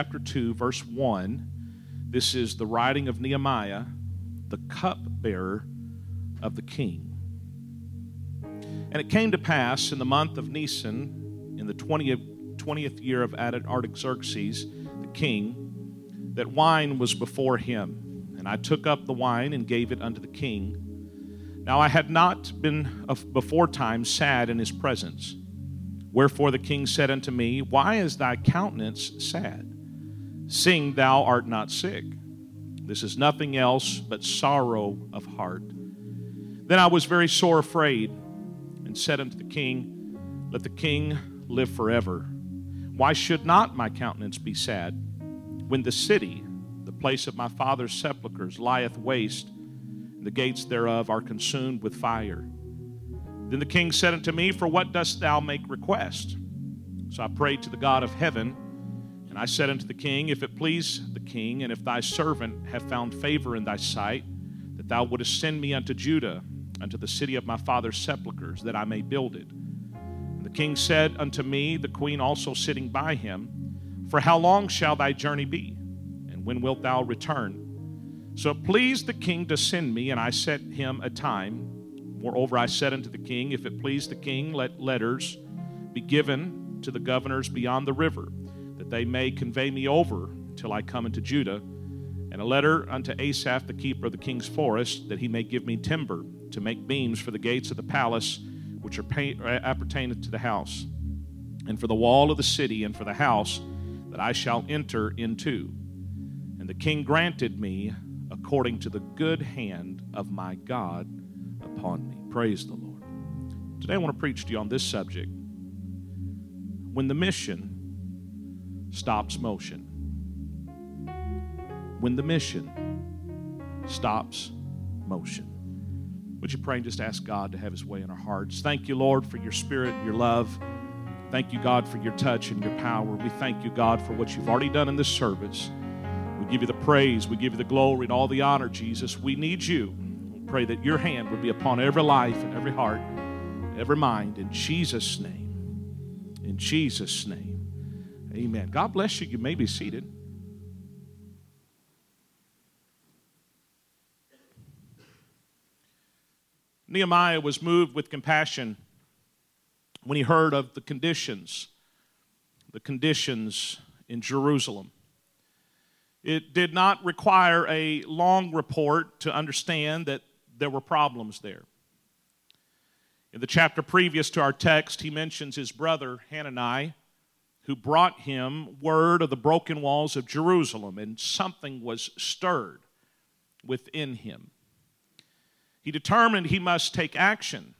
chapter 2, verse 1. This is the writing of Nehemiah, the cupbearer of the king. And it came to pass in the month of Nisan, in the 20th year of Artaxerxes, the king, that wine was before him. And I took up the wine and gave it unto the king. Now I had not been before time sad in his presence. Wherefore the king said unto me, Why is thy countenance sad, seeing thou art not sick? This is nothing else but sorrow of heart. Then I was very sore afraid, and said unto the king, Let the king live forever. Why should not my countenance be sad, when the city, the place of my father's sepulchres, lieth waste, and the gates thereof are consumed with fire? Then the king said unto me, For what dost thou make request? So I prayed to the God of heaven, and I said unto the king, If it please the king, and if thy servant have found favor in thy sight, that thou wouldest send me unto Judah, unto the city of my father's sepulchres, that I may build it. And the king said unto me, the queen also sitting by him, For how long shall thy journey be? And when wilt thou return? So it pleased the king to send me, and I set him a time. Moreover, I said unto the king, If it please the king, let letters be given to the governors beyond the river, that they may convey me over till I come into Judah, and a letter unto Asaph, the keeper of the king's forest, that he may give me timber to make beams for the gates of the palace, which appertaineth to the house, and for the wall of the city, and for the house that I shall enter into. And the king granted me according to the good hand of my God upon me. Praise the Lord. Today I want to preach to you on this subject: when the mission stops motion. When the mission stops motion. Would you pray and just ask God to have His way in our hearts? Thank you, Lord, for your Spirit and your love. Thank you, God, for your touch and your power. We thank you, God, for what you've already done in this service. We give you the praise. We give you the glory and all the honor, Jesus. We need you. We pray that your hand would be upon every life and every heart, every mind. In Jesus' name. In Jesus' name. Amen. God bless you. You may be seated. Nehemiah was moved with compassion when he heard of the conditions in Jerusalem. It did not require a long report to understand that there were problems there. In the chapter previous to our text, he mentions his brother Hanani, who brought him word of the broken walls of Jerusalem, and something was stirred within him. He determined he must take action.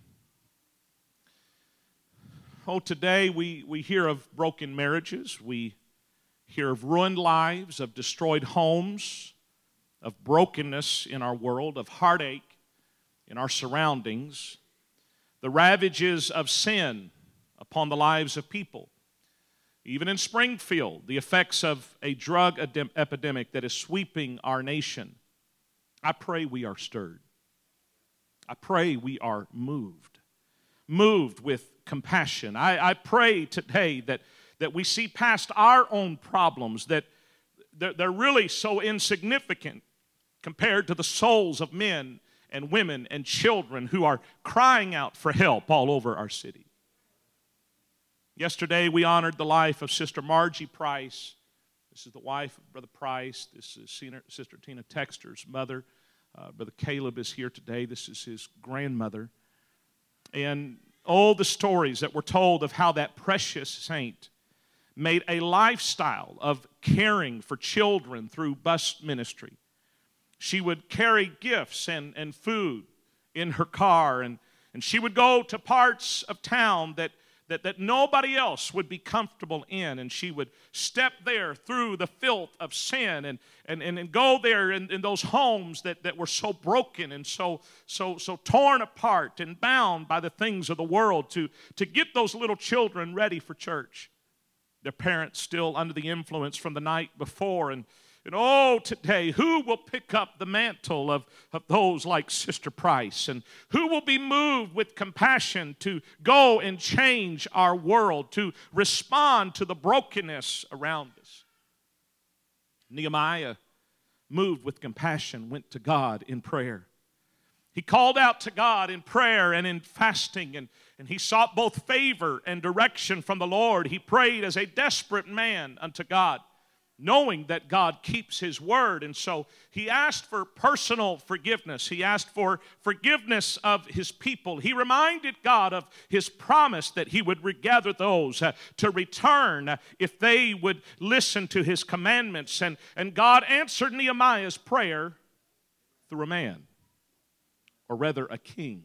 Oh, today we hear of broken marriages. We hear of ruined lives, of destroyed homes, of brokenness in our world, of heartache in our surroundings, the ravages of sin upon the lives of people. Even in Springfield, the effects of a drug epidemic that is sweeping our nation. I pray we are stirred. I pray we are moved with compassion. I pray today that we see past our own problems, that they're really so insignificant compared to the souls of men and women and children who are crying out for help all over our city. Yesterday we honored the life of Sister Margie Price. This is the wife of Brother Price. This is Sister Tina Texter's mother. Brother Caleb is here today. This is his grandmother. And all the stories that were told of how that precious saint made a lifestyle of caring for children through bus ministry. She would carry gifts and food in her car, and she would go to parts of town that nobody else would be comfortable in, and she would step there through the filth of sin and go there in those homes that were so broken and so torn apart and bound by the things of the world to get those little children ready for church. Their parents still under the influence from the night before, and today, who will pick up the mantle of those like Sister Price? And who will be moved with compassion to go and change our world, to respond to the brokenness around us? Nehemiah, moved with compassion, went to God in prayer. He called out to God in prayer and in fasting, and he sought both favor and direction from the Lord. He prayed as a desperate man unto God, knowing that God keeps His word. And so he asked for personal forgiveness. He asked for forgiveness of his people. He reminded God of His promise that He would regather those to return if they would listen to His commandments. And God answered Nehemiah's prayer through a man, or rather a king,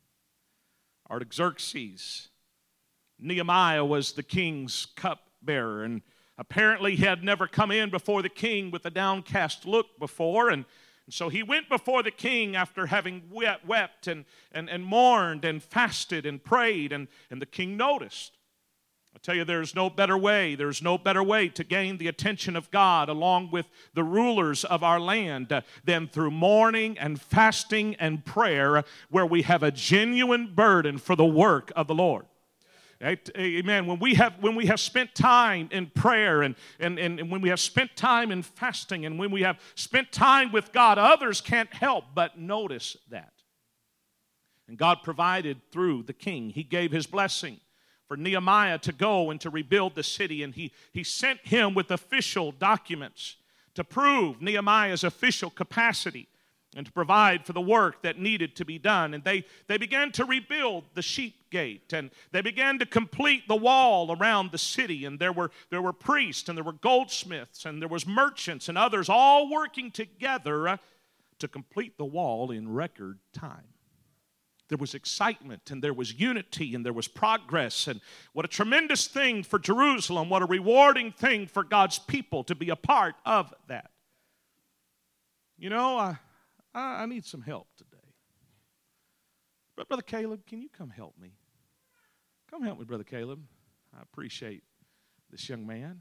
Artaxerxes. Nehemiah was the king's cupbearer, and apparently he had never come in before the king with a downcast look before, and so he went before the king after having wept and mourned and fasted and prayed, and the king noticed. I tell you, there's no better way to gain the attention of God along with the rulers of our land than through mourning and fasting and prayer, where we have a genuine burden for the work of the Lord. Amen. When we have spent time in prayer and when we have spent time in fasting and when we have spent time with God, others can't help but notice that. And God provided through the king. He gave His blessing for Nehemiah to go and to rebuild the city, and he sent him with official documents to prove Nehemiah's official capacity and to provide for the work that needed to be done. And they began to rebuild the sheep gate, and they began to complete the wall around the city. And there were priests, and there were goldsmiths, and there was merchants and others all working together to complete the wall in record time. There was excitement, and there was unity, and there was progress. And what a tremendous thing for Jerusalem, what a rewarding thing for God's people to be a part of that. You know, I need some help today. Brother Caleb, can you come help me? Come help me, Brother Caleb. I appreciate this young man.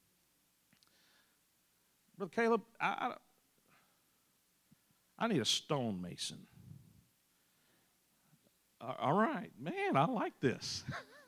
Brother Caleb, I need a stonemason. All right, man, I like this.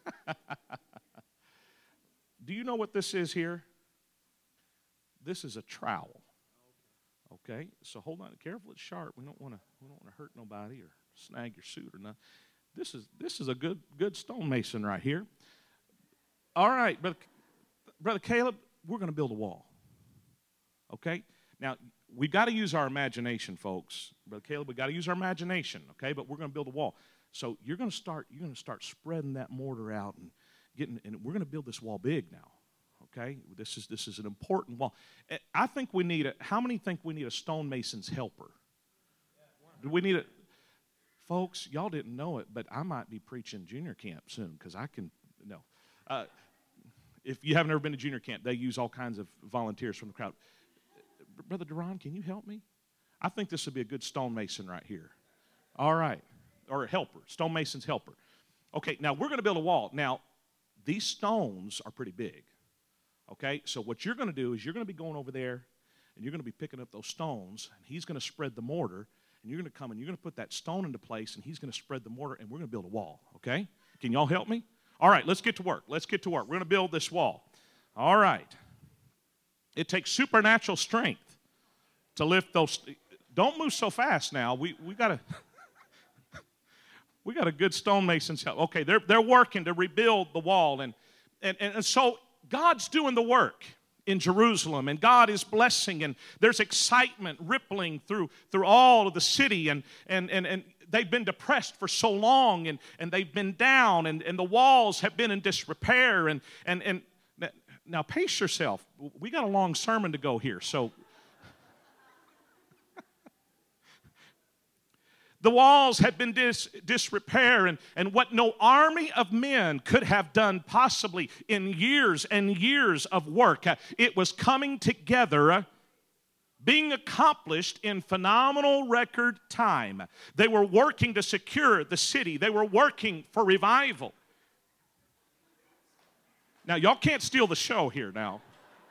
Do you know what this is here? This is a trowel. Okay, so hold on, careful, it's sharp. We don't want to hurt nobody or snag your suit or nothing. This is a good stonemason right here. All right, Brother Caleb, we're going to build a wall. Okay, now we've got to use our imagination, folks. Brother Caleb, we've got to use our imagination. Okay, but we're going to build a wall. So you're going to start spreading that mortar out and we're going to build this wall big now. Okay, this is an important wall. I think how many think we need a stonemason's helper? Do we need it? Folks, y'all didn't know it, but I might be preaching junior camp soon because if you haven't ever been to junior camp, they use all kinds of volunteers from the crowd. Brother Duran, can you help me? I think this would be a good stonemason right here. All right. Or a helper, stonemason's helper. Okay, now we're going to build a wall. Now, these stones are pretty big. Okay, so what you're going to do is you're going to be going over there and you're going to be picking up those stones, and he's going to spread the mortar, and you're going to come and you're going to put that stone into place, and he's going to spread the mortar, and we're going to build a wall. Okay? Can y'all help me? All right, let's get to work. We're going to build this wall. All right. It takes supernatural strength to lift those. Don't move so fast now. We got to. We got a good stonemason's help. Okay, they're working to rebuild the wall, and so God's doing the work in Jerusalem, and God is blessing, and there's excitement rippling through all of the city, and they've been depressed for so long, and they've been down, and the walls have been in disrepair, and now pace yourself. We got a long sermon to go here, so. The walls had been disrepair, and what no army of men could have done possibly in years and years of work, it was coming together, being accomplished in phenomenal record time. They were working to secure the city. They were working for revival. Now, y'all can't steal the show here now.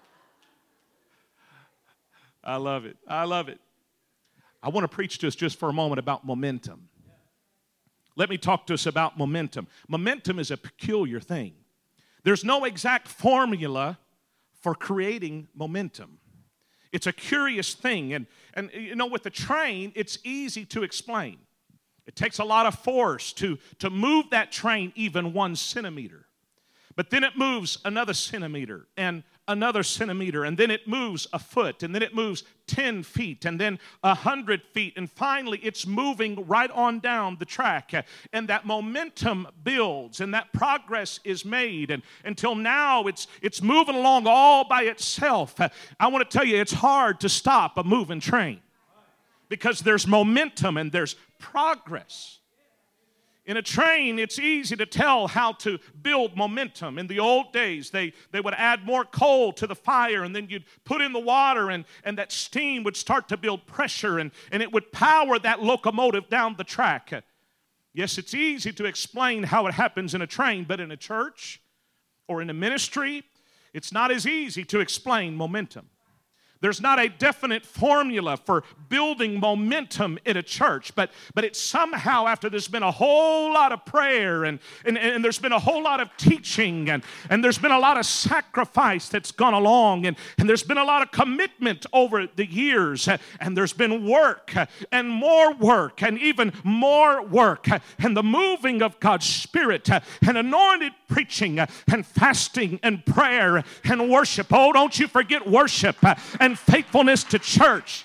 I love it. I love it. I want to preach to us just for a moment about momentum. Let me talk to us about momentum. Momentum is a peculiar thing. There's no exact formula for creating momentum. It's a curious thing. And you know, with the train, it's easy to explain. It takes a lot of force to move that train even 1 centimeter. But then it moves another centimeter and another centimeter, and then it moves a foot, and then it moves 10 feet, and then 100 feet, and finally it's moving right on down the track. And that momentum builds, and that progress is made, and until now it's moving along all by itself. I want to tell you, it's hard to stop a moving train because there's momentum and there's progress. In a train, it's easy to tell how to build momentum. In the old days, they would add more coal to the fire, and then you'd put in the water, and that steam would start to build pressure, and it would power that locomotive down the track. Yes, it's easy to explain how it happens in a train, but in a church or in a ministry, it's not as easy to explain momentum. There's not a definite formula for building momentum in a church, but it's somehow, after there's been a whole lot of prayer and there's been a whole lot of teaching and there's been a lot of sacrifice that's gone along and there's been a lot of commitment over the years and there's been work and more work and even more work and the moving of God's Spirit and anointed preaching and fasting and prayer and worship. Oh, don't you forget worship and faithfulness to church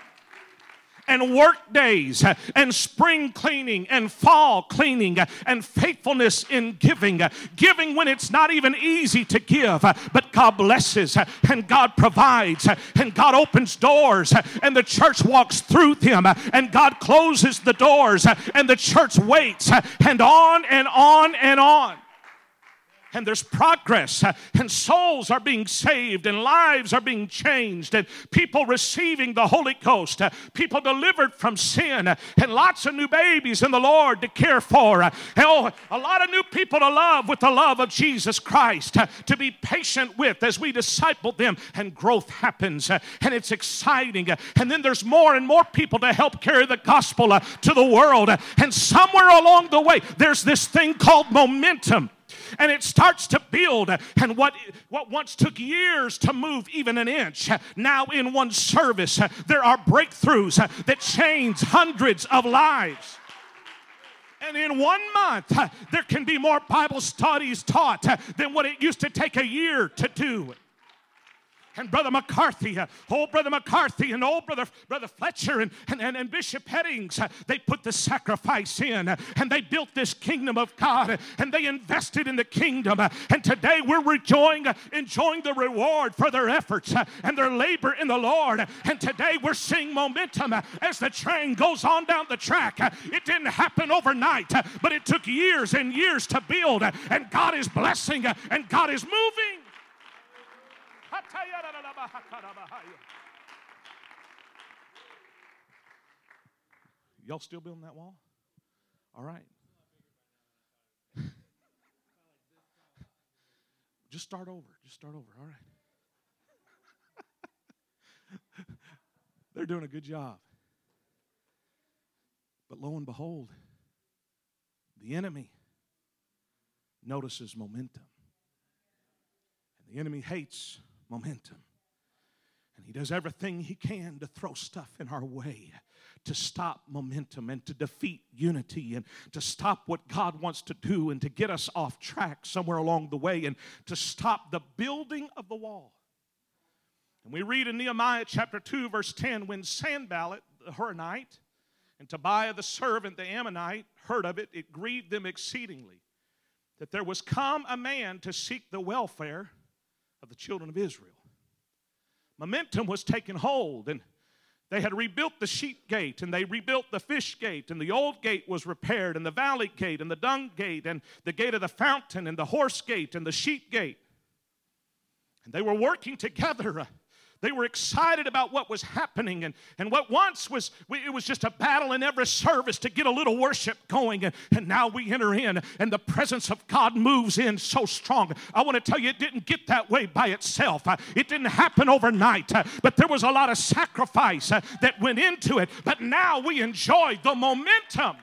and work days and spring cleaning and fall cleaning and faithfulness in giving. Giving when it's not even easy to give, but God blesses and God provides and God opens doors and the church walks through them and God closes the doors and the church waits and on and on and on. And there's progress, and souls are being saved, and lives are being changed, and people receiving the Holy Ghost, people delivered from sin, and lots of new babies in the Lord to care for. A lot of new people to love with the love of Jesus Christ, to be patient with as we disciple them, and growth happens, and it's exciting. And then there's more and more people to help carry the gospel to the world. And somewhere along the way, there's this thing called momentum. And it starts to build, and what once took years to move even an inch, now in one service, there are breakthroughs that change hundreds of lives. And in 1 month, there can be more Bible studies taught than what it used to take a year to do. And Brother McCarthy, old Brother McCarthy and old Brother Fletcher and Bishop Headings, they put the sacrifice in and they built this kingdom of God and they invested in the kingdom. And today we're enjoying the reward for their efforts and their labor in the Lord. And today we're seeing momentum as the train goes on down the track. It didn't happen overnight, but it took years and years to build. And God is blessing and God is moving. Y'all still building that wall? All right. Just start over. All right. They're doing a good job. But lo and behold, the enemy notices momentum. And the enemy hates momentum. And he does everything he can to throw stuff in our way, to stop momentum and to defeat unity and to stop what God wants to do and to get us off track somewhere along the way and to stop the building of the wall. And we read in Nehemiah chapter 2 verse 10, when Sanballat the Horonite and Tobiah the servant the Ammonite heard of it, it grieved them exceedingly that there was come a man to seek the welfare of the children of Israel. Momentum was taking hold, and they had rebuilt the sheep gate, and they rebuilt the fish gate, and the old gate was repaired, and the valley gate, and the dung gate, and the gate of the fountain, and the horse gate, and the sheep gate. And they were working together. They were excited about what was happening, and what once was, it was just a battle in every service to get a little worship going, and now we enter in, and the presence of God moves in so strong. I want to tell you, it didn't get that way by itself. It didn't happen overnight, but there was a lot of sacrifice that went into it, but now we enjoy the momentum.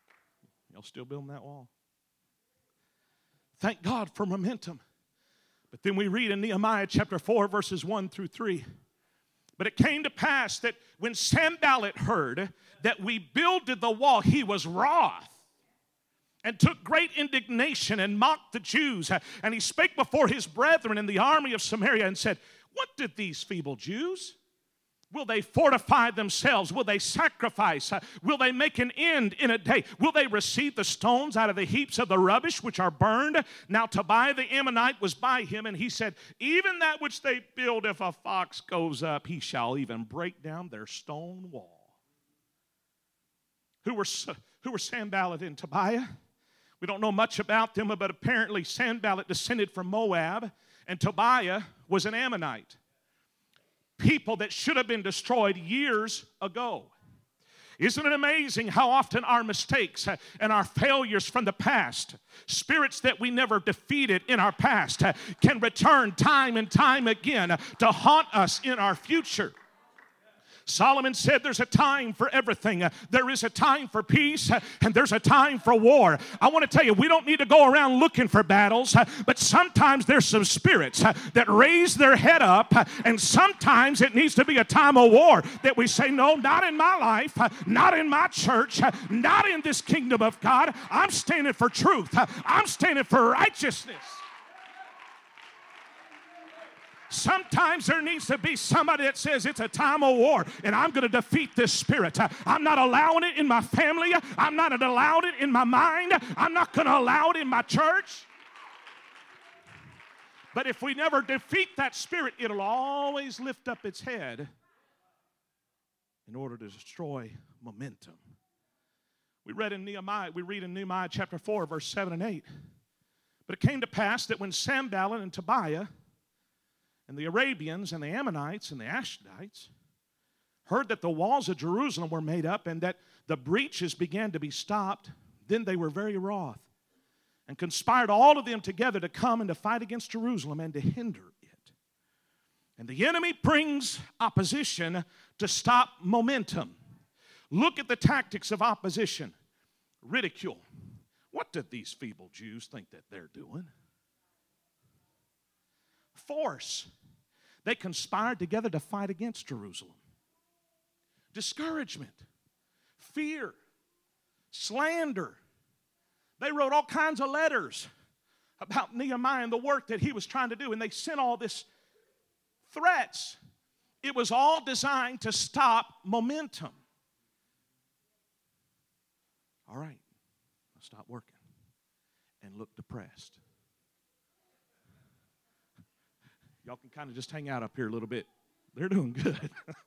Y'all still building that wall? Thank God for momentum. But then we read in Nehemiah chapter 4, verses 1 through 3. But it came to pass that when Sanballat heard that we builded the wall, he was wroth and took great indignation and mocked the Jews. And he spake before his brethren in the army of Samaria and said, what did these feeble Jews? Will they fortify themselves? Will they sacrifice? Will they make an end in a day? Will they receive the stones out of the heaps of the rubbish which are burned? Now Tobiah the Ammonite was by him, and he said, even that which they build, if a fox goes up, he shall even break down their stone wall. Who were Sanballat and Tobiah? We don't know much about them, but apparently Sanballat descended from Moab, and Tobiah was an Ammonite. People that should have been destroyed years ago. Isn't it amazing how often our mistakes and our failures from the past, spirits that we never defeated in our past, can return time and time again to haunt us in our future? Solomon said there's a time for everything. There is a time for peace and there's a time for war. I want to tell you, we don't need to go around looking for battles, but sometimes there's some spirits that raise their head up, and sometimes it needs to be a time of war that we say, no, not in my life, not in my church, not in this kingdom of God. I'm standing for truth. I'm standing for righteousness. Sometimes there needs to be somebody that says it's a time of war and I'm going to defeat this spirit. I'm not allowing it in my family. I'm not allowing it in my mind. I'm not going to allow it in my church. But if we never defeat that spirit, it'll always lift up its head in order to destroy momentum. We read in Nehemiah chapter 4, verse 7 and 8. But it came to pass that when Sanballat and Tobiah and the Arabians and the Ammonites and the Ashdodites heard that the walls of Jerusalem were made up and that the breaches began to be stopped, then they were very wroth and conspired all of them together to come and to fight against Jerusalem and to hinder it. And the enemy brings opposition to stop momentum. Look at the tactics of opposition. Ridicule. What did these feeble Jews think that they're doing? Force. They conspired together to fight against Jerusalem. Discouragement, fear, slander. They wrote all kinds of letters about Nehemiah and the work that he was trying to do, and they sent all this threats. It was all designed to stop momentum. All right, I'll stop working and look depressed. Y'all can kind of just hang out up here a little bit. They're doing good.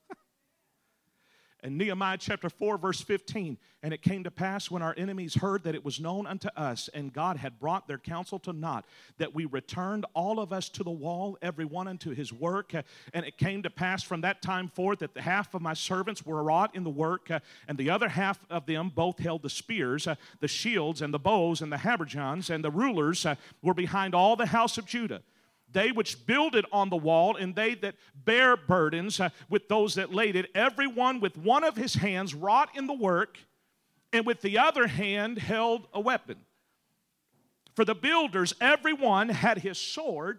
And Nehemiah chapter 4, verse 15. And it came to pass when our enemies heard that it was known unto us, and God had brought their counsel to naught, that we returned all of us to the wall, every one unto his work. And it came to pass from that time forth that the half of my servants were wrought in the work, and the other half of them both held the spears, the shields, and the bows, and the habergeons, and the rulers were behind all the house of Judah. They which builded on the wall, and they that bear burdens with those that laid it, every one with one of his hands wrought in the work, and with the other hand held a weapon. For the builders, every one had his sword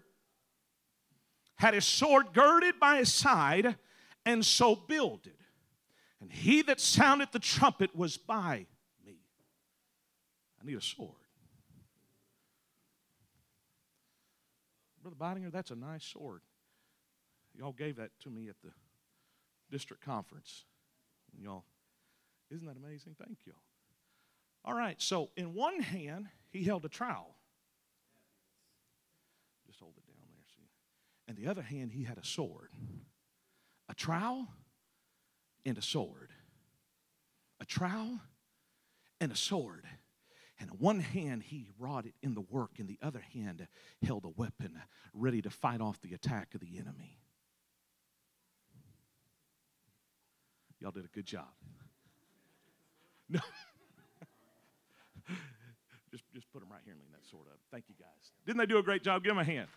girded by his side, and so builded. And he that sounded the trumpet was by me. I need a sword. Brother Beidinger, that's a nice sword. Y'all gave that to me at the district conference. And y'all, isn't that amazing? Thank y'all. All right, so in one hand, he held a trowel. Just hold it down there, see. And the other hand, he had a sword. A trowel and a sword. A trowel and a sword. And in one hand, he wrought it in the work. In the other hand, held a weapon ready to fight off the attack of the enemy. Y'all did a good job. No. just put them right here and lean that sword up. Thank you, guys. Didn't they do a great job? Give them a hand.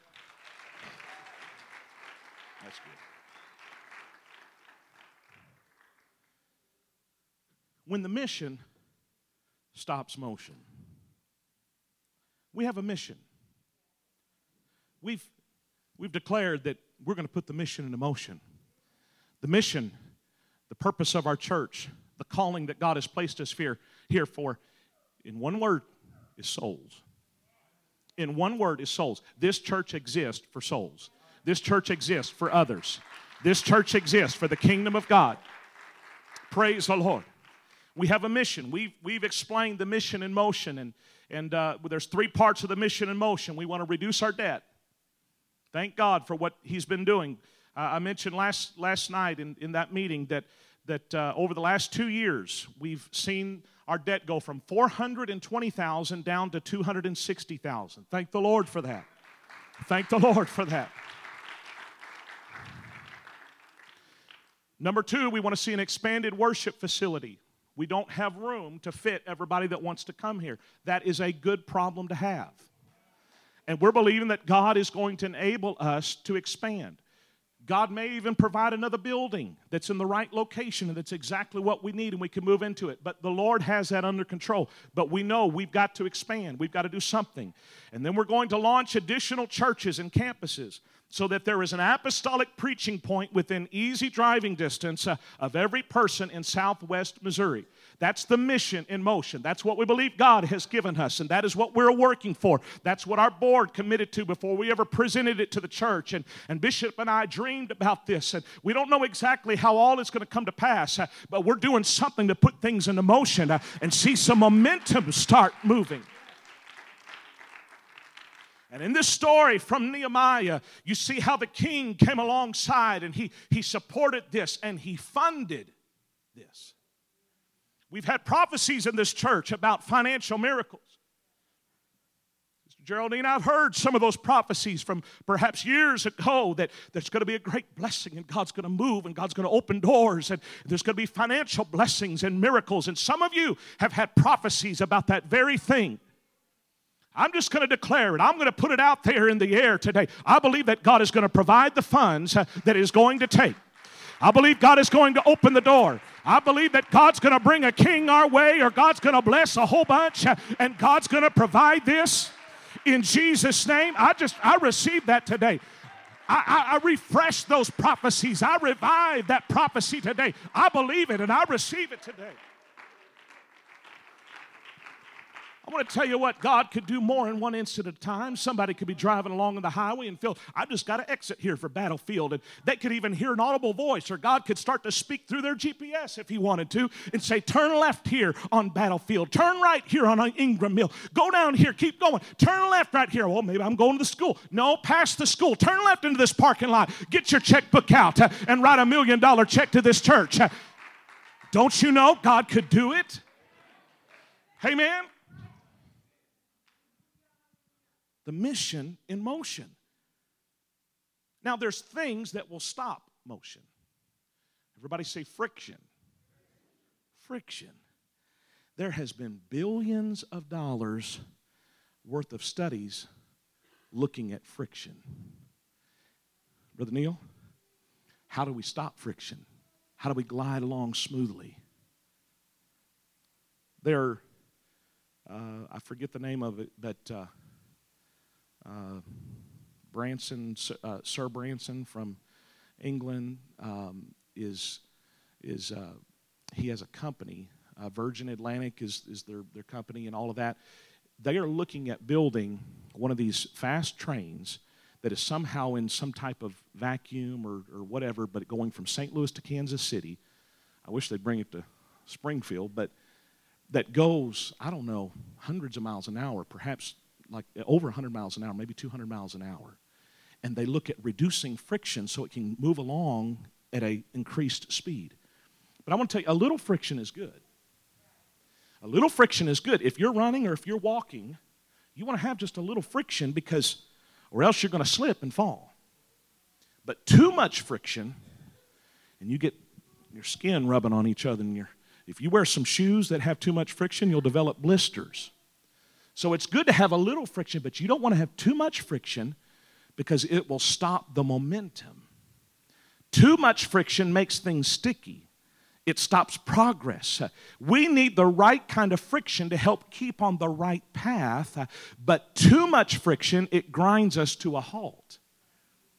That's good. When the mission stops motion. We have a mission. We've We've declared that we're going to put the mission into motion. The mission, the purpose of our church, the calling that God has placed us here for, in one word, is souls. In one word is souls. This church exists for souls. This church exists for others. This church exists for the kingdom of God. Praise the Lord. We have a mission. We've explained the mission in motion, and there's 3 parts of the mission in motion. We want to reduce our debt. Thank God for what He's been doing. I mentioned last night in that meeting that over the last 2 years, we've seen our debt go from $420,000 down to $260,000. Thank the Lord for that. Thank the Lord for that. Number 2, we want to see an expanded worship facility. We don't have room to fit everybody that wants to come here. That is a good problem to have. And we're believing that God is going to enable us to expand. God may even provide another building that's in the right location and that's exactly what we need and we can move into it. But the Lord has that under control. But we know we've got to expand. We've got to do something. And then we're going to launch additional churches and campuses so that there is an apostolic preaching point within easy driving distance of every person in Southwest Missouri. That's the mission in motion. That's what we believe God has given us, and that is what we're working for. That's what our board committed to before we ever presented it to the church. And Bishop and I dreamed about this, and we don't know exactly how all is going to come to pass, but we're doing something to put things into motion and see some momentum start moving. And in this story from Nehemiah, you see how the king came alongside and he supported this and he funded this. We've had prophecies in this church about financial miracles. Sister Geraldine, I've heard some of those prophecies from perhaps years ago that there's going to be a great blessing and God's going to move and God's going to open doors and there's going to be financial blessings and miracles. And some of you have had prophecies about that very thing. I'm just going to declare it. I'm going to put it out there in the air today. I believe that God is going to provide the funds that it is going to take. I believe God is going to open the door. I believe that God's going to bring a king our way, or God's going to bless a whole bunch, and God's going to provide this in Jesus' name. I received that today. I refresh those prophecies. I revive that prophecy today. I believe it, and I receive it today. I want to tell you what, God could do more in one instant at a time. Somebody could be driving along on the highway and feel, I've just got to exit here for Battlefield. And they could even hear an audible voice, or God could start to speak through their GPS if He wanted to and say, turn left here on Battlefield. Turn right here on Ingram Mill. Go down here. Keep going. Turn left right here. Well, maybe I'm going to the school. No, past the school. Turn left into this parking lot. Get your checkbook out and write $1 million check to this church. Don't you know God could do it? Amen. The mission in motion. Now, there's things that will stop motion. Everybody say friction. Friction. There has been billions of dollars worth of studies looking at friction. Brother Neil, how do we stop friction? How do we glide along smoothly? There, I forget the name of it, but Branson, Sir Branson from England he has a company. Virgin Atlantic is their company and all of that. They are looking at building one of these fast trains that is somehow in some type of vacuum or whatever, but going from St. Louis to Kansas City. I wish they'd bring it to Springfield, but that goes, I don't know, hundreds of miles an hour, perhaps like over 100 miles an hour, maybe 200 miles an hour. And they look at reducing friction so it can move along at an increased speed. But I want to tell you, a little friction is good. A little friction is good. If you're running or if you're walking, you want to have just a little friction or else you're going to slip and fall. But too much friction, and you get your skin rubbing on each other. And if you wear some shoes that have too much friction, you'll develop blisters. So it's good to have a little friction, but you don't want to have too much friction because it will stop the momentum. Too much friction makes things sticky. It stops progress. We need the right kind of friction to help keep on the right path, but too much friction, it grinds us to a halt.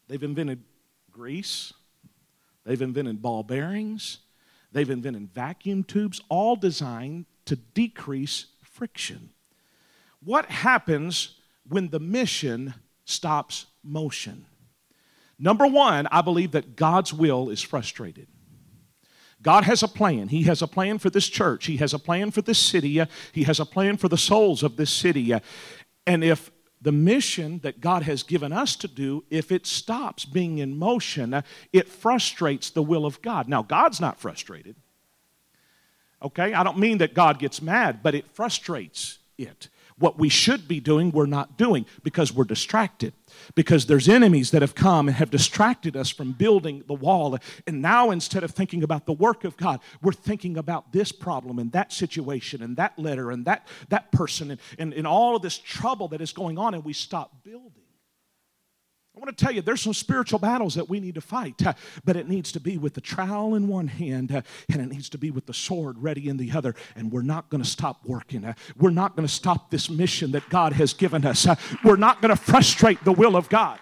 They've invented grease. They've invented ball bearings. They've invented vacuum tubes, all designed to decrease friction. What happens when the mission stops motion? Number one, I believe that God's will is frustrated. God has a plan. He has a plan for this church. He has a plan for this city. He has a plan for the souls of this city. And if the mission that God has given us to do, if it stops being in motion, it frustrates the will of God. Now, God's not frustrated. Okay? I don't mean that God gets mad, but it frustrates it. What we should be doing, we're not doing because we're distracted. Because there's enemies that have come and have distracted us from building the wall. And now instead of thinking about the work of God, we're thinking about this problem and that situation and that letter and that person and all of this trouble that is going on, and we stop building. I want to tell you, there's some spiritual battles that we need to fight, but it needs to be with the trowel in one hand, and it needs to be with the sword ready in the other, and we're not going to stop working. We're not going to stop this mission that God has given us. We're not going to frustrate the will of God.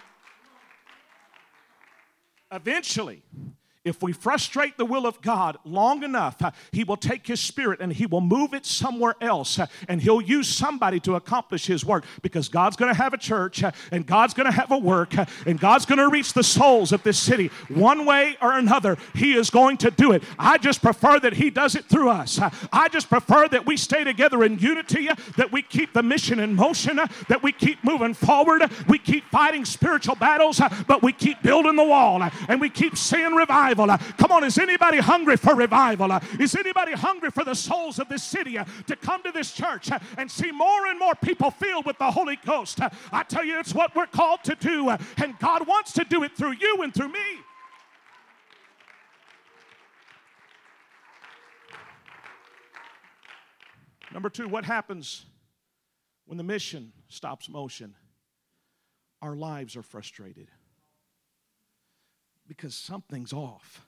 Eventually, if we frustrate the will of God long enough, He will take His Spirit and He will move it somewhere else, and He'll use somebody to accomplish His work, because God's going to have a church, and God's going to have a work, and God's going to reach the souls of this city. One way or another, He is going to do it. I just prefer that He does it through us. I just prefer that we stay together in unity, that we keep the mission in motion, that we keep moving forward, we keep fighting spiritual battles, but we keep building the wall, and we keep seeing revival. Come on, is anybody hungry for revival? Is anybody hungry for the souls of this city to come to this church and see more and more people filled with the Holy Ghost? I tell you, it's what we're called to do, and God wants to do it through you and through me. Number two, what happens when the mission stops motion? Our lives are frustrated. Because something's off.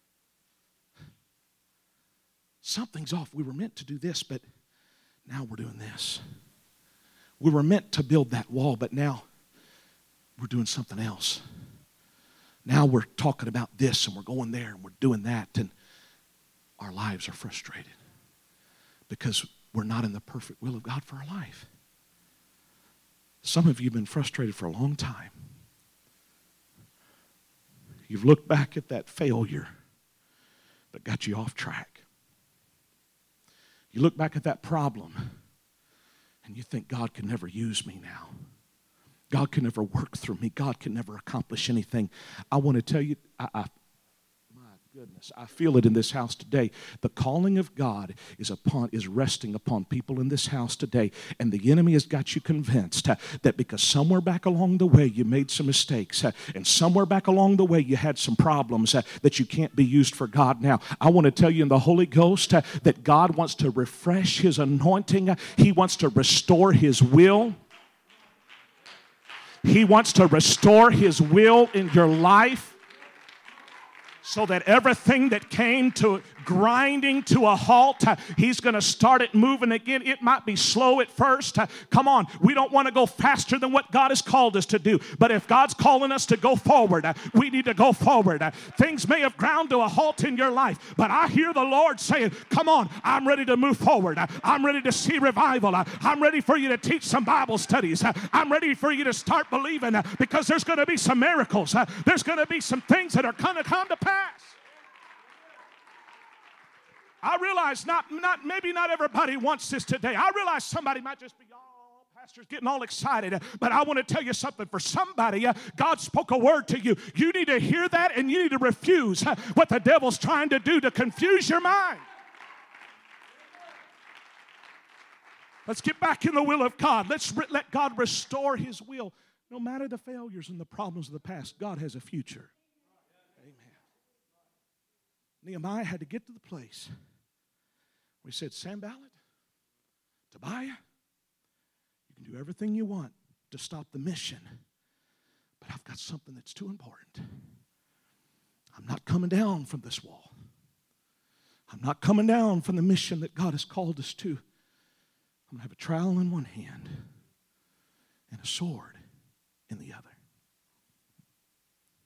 Something's off. We were meant to do this, but now we're doing this. We were meant to build that wall, but now we're doing something else. Now we're talking about this, and we're going there, and we're doing that, and our lives are frustrated because we're not in the perfect will of God for our life. Some of you have been frustrated for a long time. You've looked back at that failure that got you off track. You look back at that problem and you think, God can never use me now. God can never work through me. God can never accomplish anything. I want to tell you, goodness, I feel it in this house today. The calling of God is resting upon people in this house today, and the enemy has got you convinced that because somewhere back along the way you made some mistakes, and somewhere back along the way you had some problems, that you can't be used for God now. I want to tell you in the Holy Ghost that God wants to refresh His anointing. He wants to restore His will. He wants to restore His will in your life, so that everything that came to grinding to a halt, He's going to start it moving again. It might be slow at first. Come on, we don't want to go faster than what God has called us to do. But if God's calling us to go forward, we need to go forward. Things may have ground to a halt in your life, but I hear the Lord saying, come on, I'm ready to move forward. I'm ready to see revival. I'm ready for you to teach some Bible studies. I'm ready for you to start believing, because there's going to be some miracles. There's going to be some things that are going to come to pass. I realize maybe not everybody wants this today. I realize somebody might just be, pastor's getting all excited. But I want to tell you something. For somebody, God spoke a word to you. You need to hear that, and you need to refuse what the devil's trying to do to confuse your mind. Let's get back in the will of God. Let's let God restore His will. No matter the failures and the problems of the past, God has a future. Amen. Nehemiah had to get to the place where he said, Sanballat, Tobiah, you can do everything you want to stop the mission, but I've got something that's too important. I'm not coming down from this wall. I'm not coming down from the mission that God has called us to. I'm going to have a trowel in one hand and a sword in the other.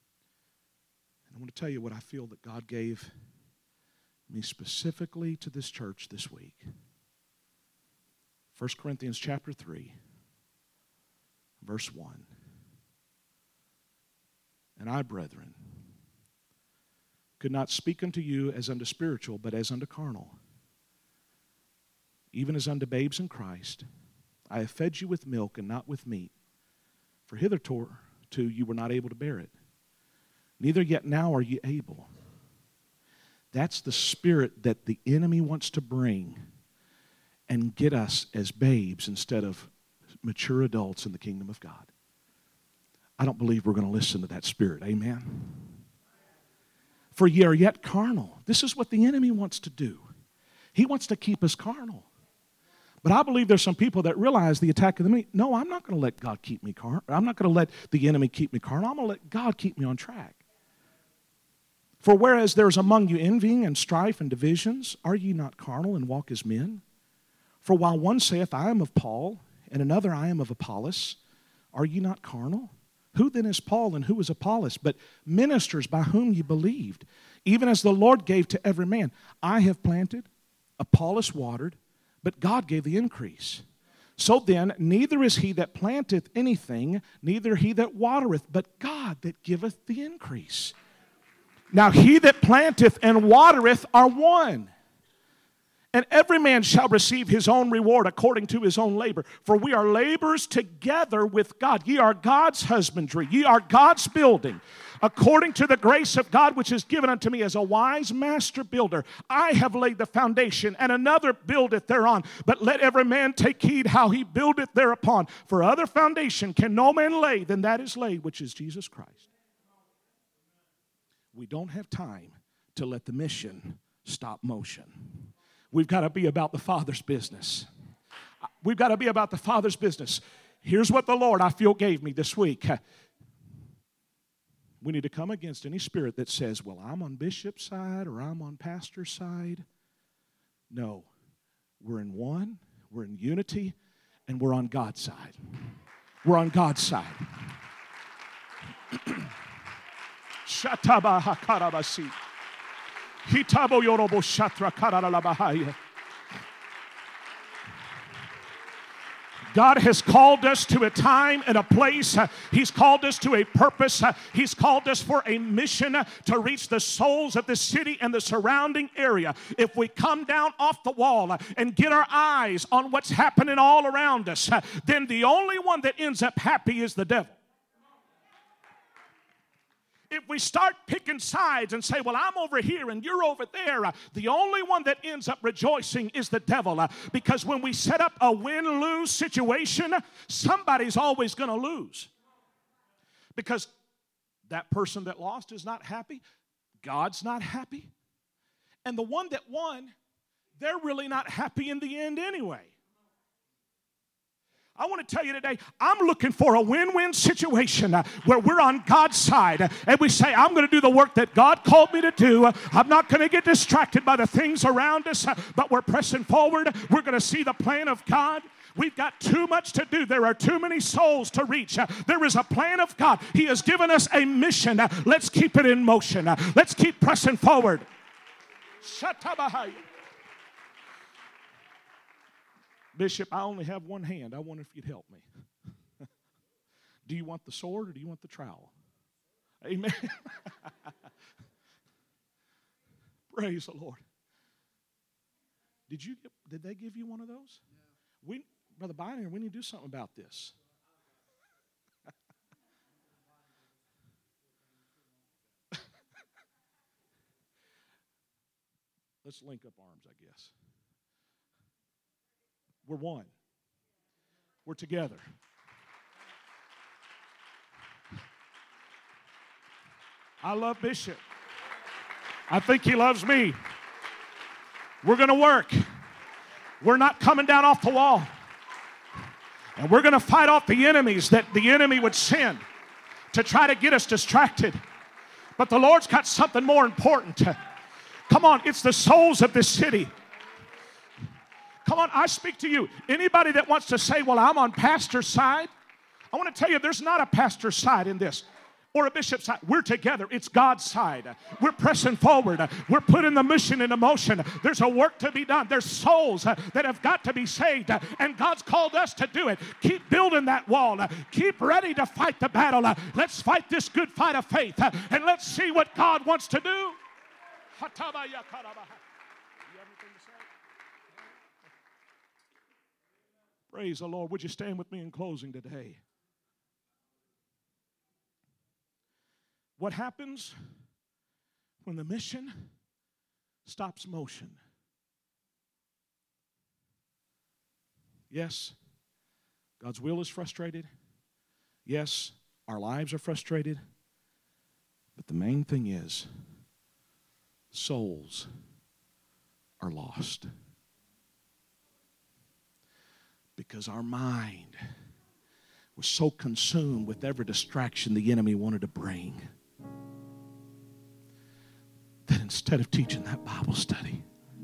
going to tell you what I feel that God gave me specifically to this church this week. 1 Corinthians chapter 3, verse 1. And I, brethren, could not speak unto you as unto spiritual, but as unto carnal, even as unto babes in Christ. I have fed you with milk and not with meat, for hitherto you were not able to bear it. Neither yet now are ye able. That's the spirit that the enemy wants to bring and get us as babes instead of mature adults in the kingdom of God. I don't believe we're going to listen to that spirit. Amen? For ye are yet carnal. This is what the enemy wants to do. He wants to keep us carnal. But I believe there's some people that realize the attack of the enemy. No, I'm not going to let God keep me carnal. I'm not going to let the enemy keep me carnal. I'm going to let God keep me on track. For whereas there is among you envying and strife and divisions, are ye not carnal and walk as men? For while one saith, I am of Paul, and another, I am of Apollos, are ye not carnal? Who then is Paul and who is Apollos? But ministers by whom ye believed, even as the Lord gave to every man. I have planted, Apollos watered, but God gave the increase. So then, neither is he that planteth anything, neither he that watereth, but God that giveth the increase. Now he that planteth and watereth are one. And every man shall receive his own reward according to his own labor. For we are laborers together with God. Ye are God's husbandry. Ye are God's building. According to the grace of God which is given unto me as a wise master builder, I have laid the foundation, and another buildeth thereon. But let every man take heed how he buildeth thereupon. For other foundation can no man lay than that is laid, which is Jesus Christ. We don't have time to let the mission stop motion. We've got to be about the Father's business. We've got to be about the Father's business. Here's what the Lord, I feel, gave me this week. We need to come against any spirit that says, well, I'm on Bishop's side or I'm on Pastor's side. No. We're in one, we're in unity, and we're on God's side. We're on God's side. Shatabahakarabasi. Hitabo yorobo shatra karalabahaya. God has called us to a time and a place. He's called us to a purpose. He's called us for a mission to reach the souls of the city and the surrounding area. If we come down off the wall and get our eyes on what's happening all around us, then the only one that ends up happy is the devil. If we start picking sides and say, well, I'm over here and you're over there, the only one that ends up rejoicing is the devil. Because when we set up a win-lose situation, somebody's always going to lose. Because that person that lost is not happy. God's not happy. And the one that won, they're really not happy in the end anyway. I want to tell you today, I'm looking for a win-win situation where we're on God's side and we say, I'm going to do the work that God called me to do. I'm not going to get distracted by the things around us, but we're pressing forward. We're going to see the plan of God. We've got too much to do. There are too many souls to reach. There is a plan of God. He has given us a mission. Let's keep it in motion. Let's keep pressing forward. Shatabahaya. Bishop, I only have one hand. I wonder if you'd help me. Do you want the sword or do you want the trowel? Amen. Praise the Lord. Did they give you one of those? No. Brother Bynum, we need to do something about this. Let's link up arms, I guess. We're one. We're together. I love Bishop. I think he loves me. We're going to work. We're not coming down off the wall. And we're going to fight off the enemies that the enemy would send to try to get us distracted. But the Lord's got something more important. Come on, it's the souls of this city. Come on, I speak to you. Anybody that wants to say, well, I'm on pastor's side, I want to tell you there's not a pastor's side in this. or a bishop's side. We're together. It's God's side. We're pressing forward. We're putting the mission into motion. There's a work to be done. There's souls that have got to be saved, and God's called us to do it. Keep building that wall. Keep ready to fight the battle. Let's fight this good fight of faith, and let's see what God wants to do. Praise the Lord. Would you stand with me in closing today? What happens when the mission stops motion? Yes, God's will is frustrated. Yes, our lives are frustrated. But the main thing is, souls are lost. Because our mind was so consumed with every distraction the enemy wanted to bring, that instead of teaching that Bible study,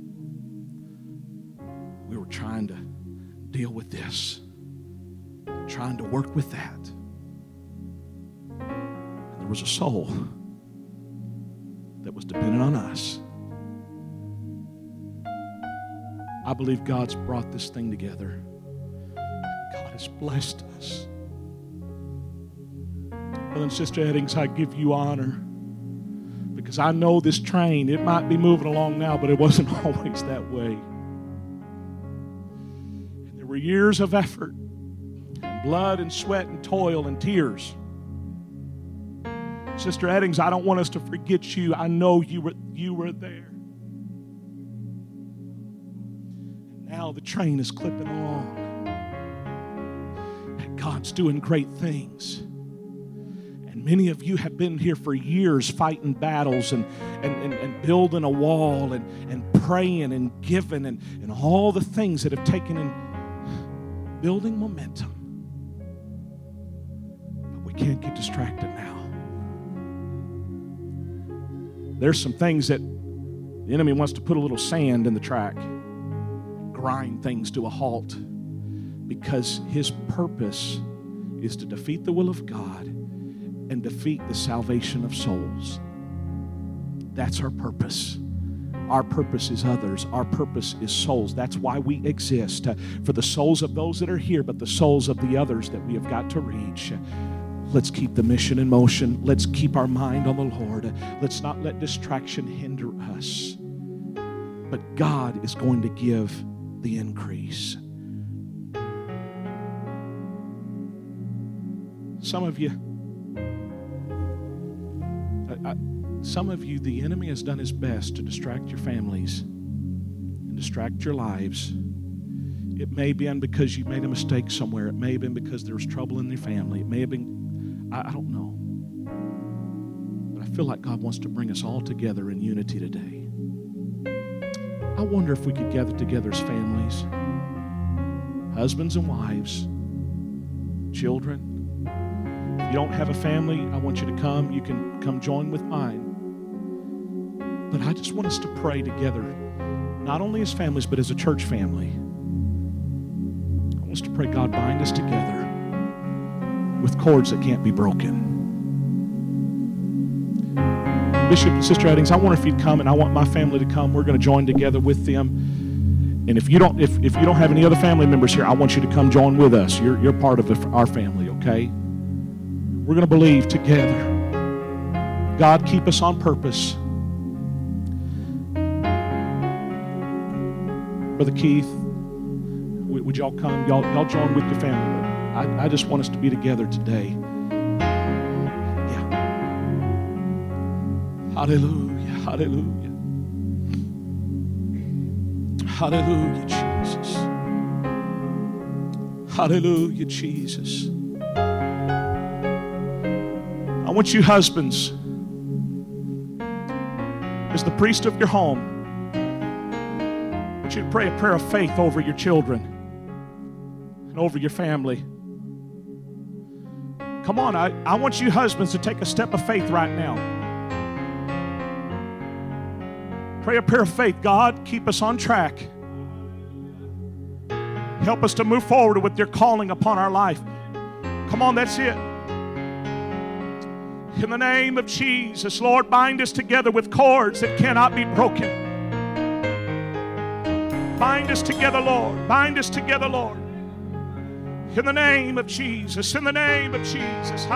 we were trying to deal with this, trying to work with that. And there was a soul that was dependent on us. I believe God's brought this thing together. God has blessed us. Brother and Sister Eddings, I give you honor, because I know this train, it might be moving along now, but it wasn't always that way. And there were years of effort, and blood and sweat and toil and tears. Sister Eddings, I don't want us to forget you. I know you were there. And now the train is clipping along. And God's doing great things. And many of you have been here for years fighting battles and building a wall and praying and giving and all the things that have taken in building momentum. But we can't get distracted now. There's some things that the enemy wants to put a little sand in the track, grind things to a halt, because his purpose is to defeat the will of God and defeat the salvation of souls. That's our purpose. Our purpose is others. Our purpose is souls. That's why we exist, for the souls of those that are here, but the souls of the others that we have got to reach. Let's keep the mission in motion. Let's keep our mind on the Lord. Let's not let distraction hinder us. But God is going to give the increase. Some of you, the enemy has done his best to distract your families and distract your lives. It may have been because you made a mistake somewhere. It may have been because there was trouble in your family. It may have been, I don't know. But I feel like God wants to bring us all together in unity today. I wonder if we could gather together as families, husbands and wives, children. If you don't have a family, I want you to come. You can come join with mine. But I just want us to pray together, not only as families, but as a church family. I want us to pray, God, bind us together with cords that can't be broken. Bishop and Sister Eddings, I wonder if you'd come, and I want my family to come. We're going to join together with them. And if you don't have any other family members here, I want you to come join with us. You're part of our family, okay? We're going to believe together. God, keep us on purpose. Brother Keith, would y'all come? Y'all join with your family. I just want us to be together today. Yeah. Hallelujah. Hallelujah. Hallelujah, Jesus. Hallelujah, Jesus. I want you husbands, as the priest of your home, I want you to pray a prayer of faith over your children and over your family. Come on, I want you husbands to take a step of faith right now. Pray a prayer of faith. God, keep us on track. Help us to move forward with your calling upon our life. Come on, that's it. In the name of Jesus, Lord, bind us together with cords that cannot be broken. Bind us together, Lord. Bind us together, Lord. In the name of Jesus. In the name of Jesus.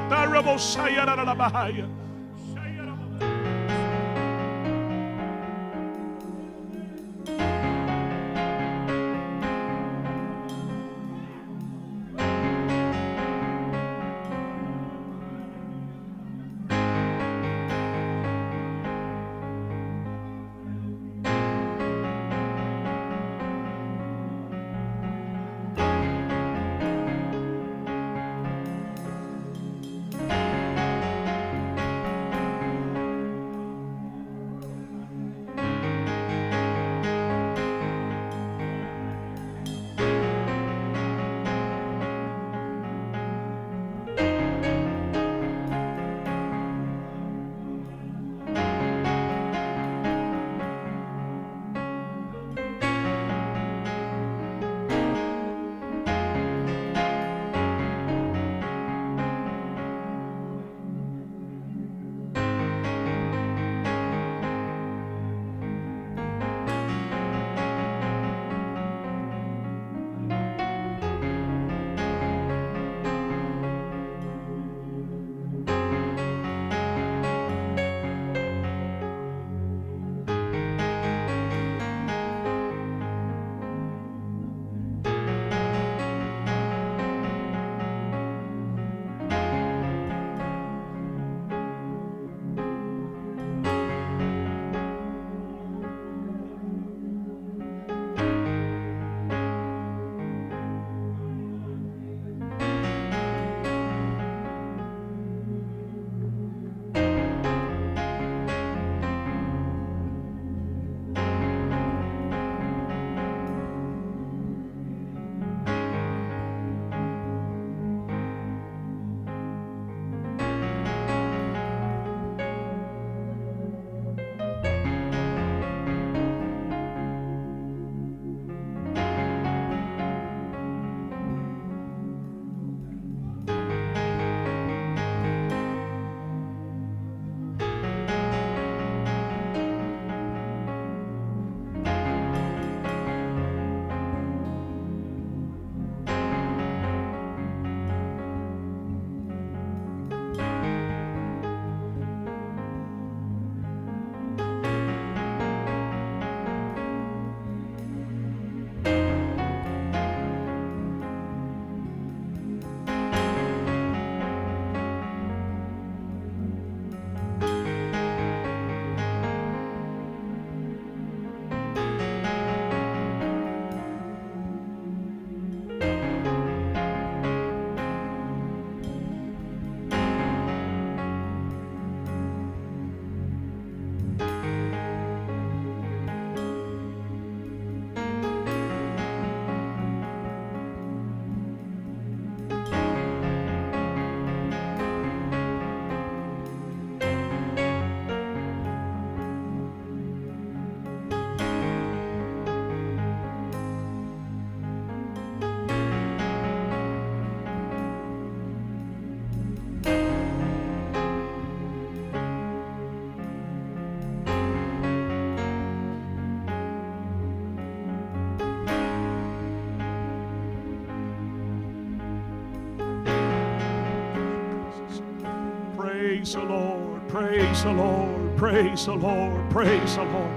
Praise the Lord, praise the Lord, praise the Lord, praise the Lord.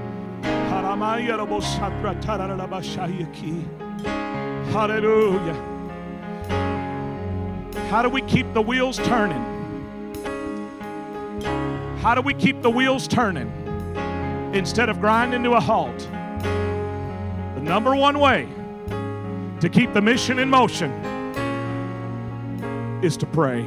Hallelujah. How do we keep the wheels turning? How do we keep the wheels turning instead of grinding to a halt? The number one way to keep the mission in motion is to pray.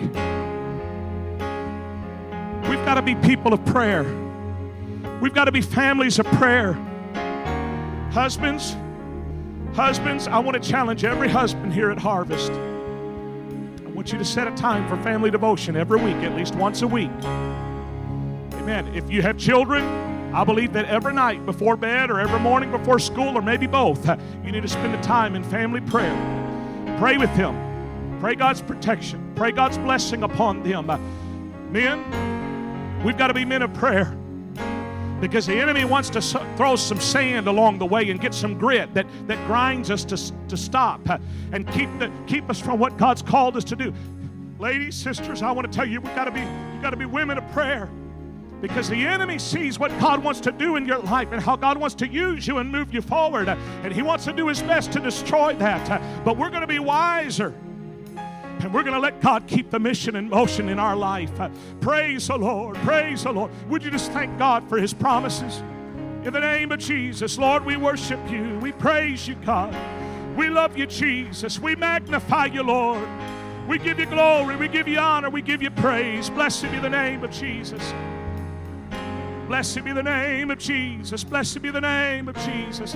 We've got to be people of prayer. We've got to be families of prayer. Husbands, I want to challenge every husband here at Harvest. I want you to set a time for family devotion every week, at least once a week. Amen. If you have children, I believe that every night before bed or every morning before school or maybe both, you need to spend a time in family prayer. Pray with them. Pray God's protection. Pray God's blessing upon them. Men, we've got to be men of prayer. Because the enemy wants to throw some sand along the way and get some grit that grinds us to stop and keep us from what God's called us to do. Ladies, sisters, I want to tell you, you've got to be women of prayer. Because the enemy sees what God wants to do in your life and how God wants to use you and move you forward. And he wants to do his best to destroy that. But we're going to be wiser. And we're going to let God keep the mission in motion in our life. Praise the Lord. Praise the Lord. Would you just thank God for his promises? In the name of Jesus, Lord, we worship you. We praise you, God. We love you, Jesus. We magnify you, Lord. We give you glory. We give you honor. We give you praise. Blessed be the name of Jesus. Blessed be the name of Jesus. Blessed be the name of Jesus.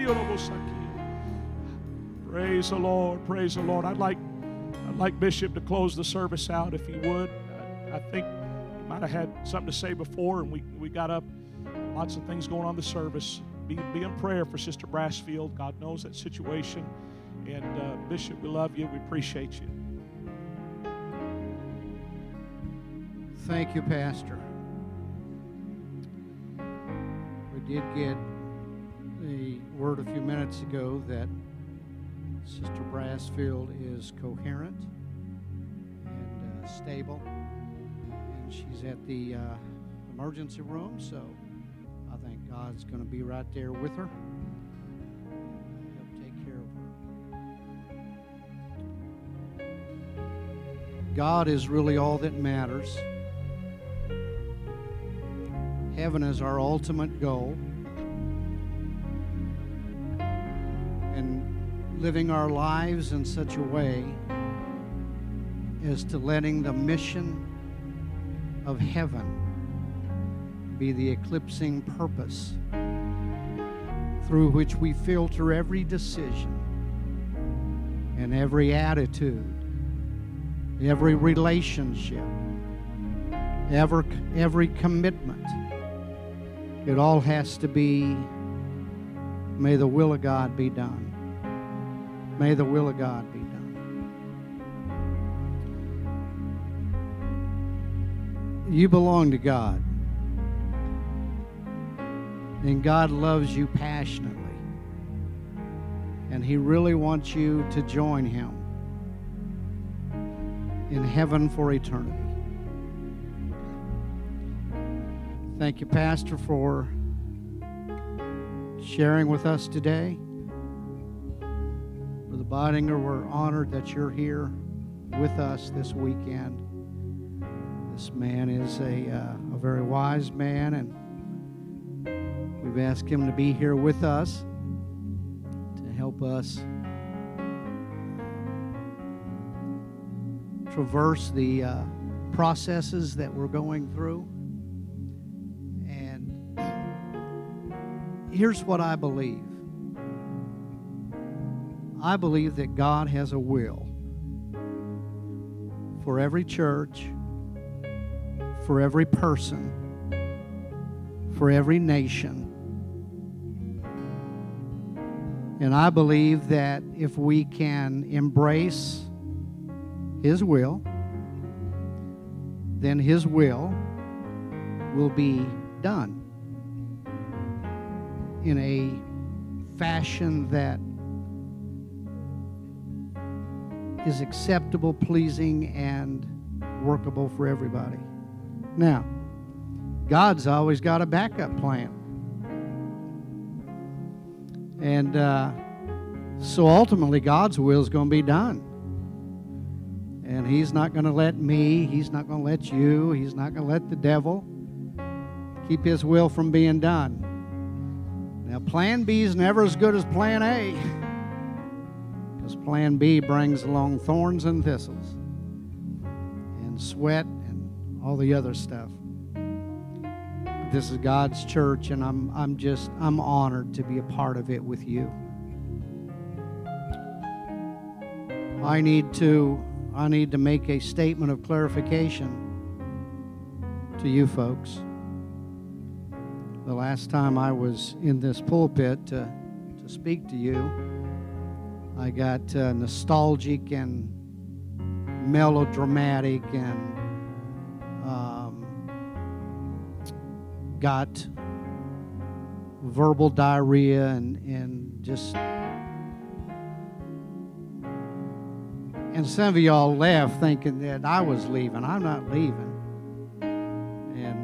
Praise the Lord. Praise the Lord. I'd like Bishop to close the service out, if he would. I think he might have had something to say before, and we got up. Lots of things going on in the service. Be in prayer for Sister Brassfield. God knows that situation. And Bishop, we love you. We appreciate you. Thank you, Pastor. We did get the word a few minutes ago that Sister Brassfield is coherent and stable, and she's at the emergency room, so I think God's going to be right there with her and help take care of her. God is really all that matters. Heaven is our ultimate goal, and living our lives in such a way as to letting the mission of heaven be the eclipsing purpose through which we filter every decision and every attitude, every relationship, every commitment. It all has to be, may the will of God be done. May the will of God be done. You belong to God. And God loves you passionately. And he really wants you to join him in heaven for eternity. Thank you, Pastor, for sharing with us today. Brother Bodinger, we're honored that you're here with us this weekend. This man is a very wise man, and we've asked him to be here with us to help us traverse the processes that we're going through. And here's what I believe. I believe that God has a will for every church, for every person, for every nation. And I believe that if we can embrace his will, then his will be done in a fashion that is acceptable, pleasing, and workable for everybody. Now, God's always got a backup plan. And so ultimately, God's will is going to be done. And he's not going to let me, he's not going to let you, he's not going to let the devil keep his will from being done. Now, plan B is never as good as plan A. Because plan B brings along thorns and thistles and sweat and all the other stuff. But this is God's church, and I'm honored to be a part of it with you. I need to make a statement of clarification to you folks. The last time I was in this pulpit to speak to you, I got nostalgic and melodramatic and got verbal diarrhea and just... And some of y'all left thinking that I was leaving. I'm not leaving. And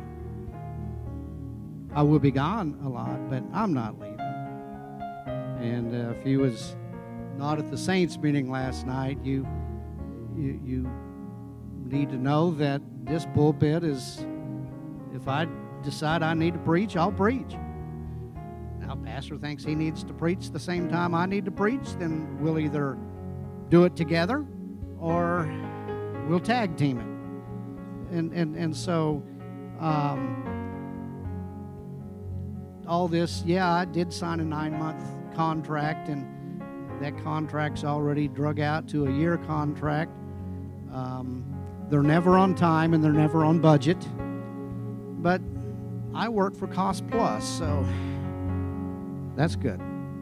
I will be gone a lot, but I'm not leaving. And if you was not at the Saints meeting last night, you need to know that this pulpit is, if I decide I need to preach, I'll preach. Now, pastor thinks he needs to preach the same time I need to preach, then we'll either do it together or we'll tag team it. And so all this, yeah, I did sign a 9-month contract, and that contract's already drug out to a year contract. They're never on time and they're never on budget, but I work for Cost Plus, so that's good.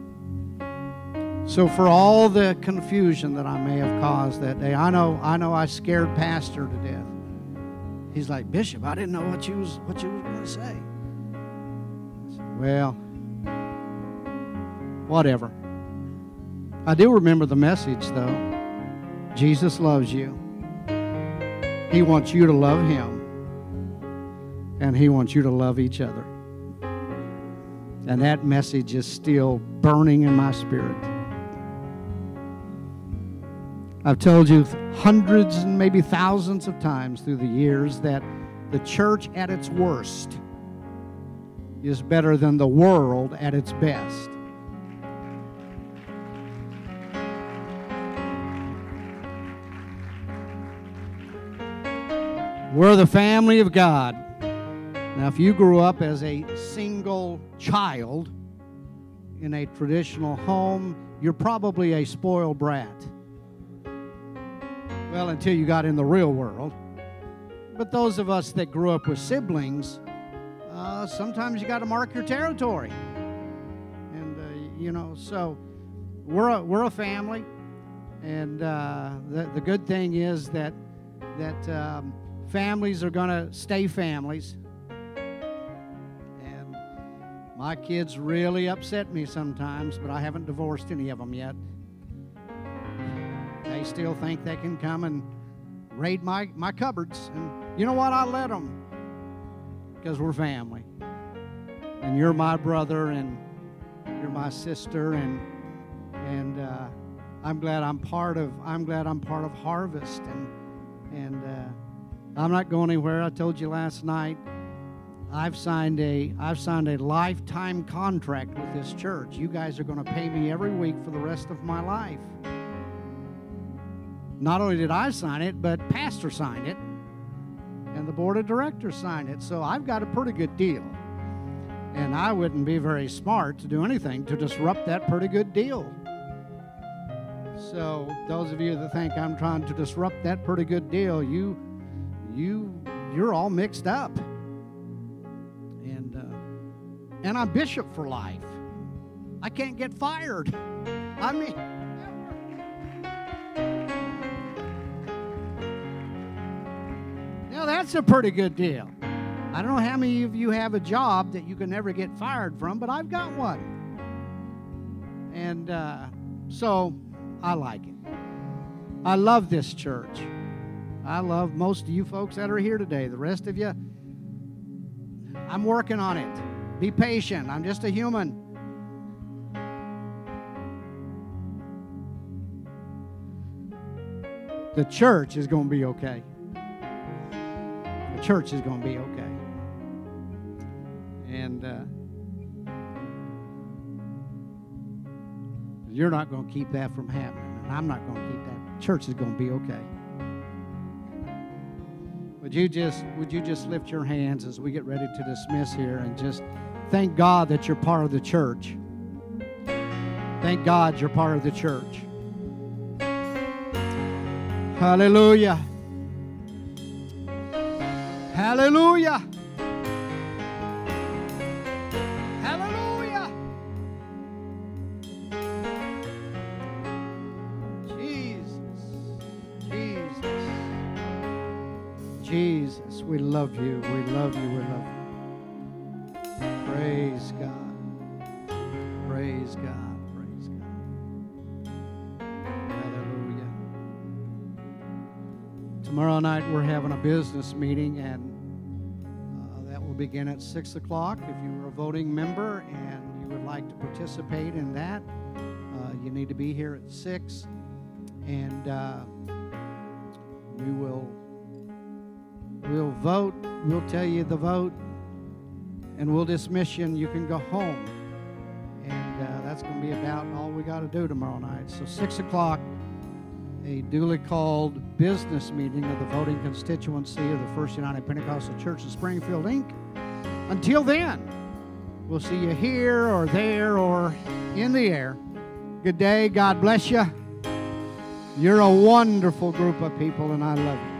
So for all the confusion that I may have caused that day, I know I scared Pastor to death. He's like, Bishop, I didn't know what you was going to say. I said, well, whatever. I do remember the message, though. Jesus loves you. He wants you to love Him. And He wants you to love each other. And that message is still burning in my spirit. I've told you hundreds and maybe thousands of times through the years that the church at its worst is better than the world at its best. We're the family of God. Now, if you grew up as a single child in a traditional home, you're probably a spoiled brat. Well, until you got in the real world. But those of us that grew up with siblings, sometimes you got to mark your territory. And, so we're a family. And the good thing is that families are going to stay families. And my kids really upset me sometimes, but I haven't divorced any of them yet. They still think they can come and raid my cupboards. And you know what? I let them, because we're family. And you're my brother, and you're my sister, and I'm glad I'm part of Harvest, and I'm not going anywhere. I told you last night, I've signed a lifetime contract with this church. You guys are going to pay me every week for the rest of my life. Not only did I sign it, but Pastor signed it, and the board of directors signed it. So I've got a pretty good deal. And I wouldn't be very smart to do anything to disrupt that pretty good deal. So those of you that think I'm trying to disrupt that pretty good deal, you're all mixed up. And I'm bishop for life. I can't get fired. I mean, that's a pretty good deal. I don't know how many of you have a job that you can never get fired from, but I've got one. And so I like it. I love this church. I love most of you folks that are here today. The rest of you, I'm working on it. Be patient. I'm just a human. The church is going to be okay. The church is going to be okay. And you're not going to keep that from happening. And I'm not going to keep that. The church is going to be okay. Would you just lift your hands as we get ready to dismiss here and just thank God that you're part of the church. Thank God you're part of the church. Hallelujah. Hallelujah. Hallelujah. Jesus, we love you. We love you. We love you. Praise God. Praise God. Praise God. Hallelujah. Tomorrow night we're having a business meeting, and that will begin at 6 o'clock. If you are a voting member and you would like to participate in that, you need to be here at 6. And we'll vote. We'll tell you the vote, and we'll dismiss you, and you can go home. And that's going to be about all we got to do tomorrow night. So 6 o'clock, a duly called business meeting of the voting constituency of the First United Pentecostal Church of Springfield, Inc. Until then, we'll see you here or there or in the air. Good day. God bless you. You're a wonderful group of people, and I love you.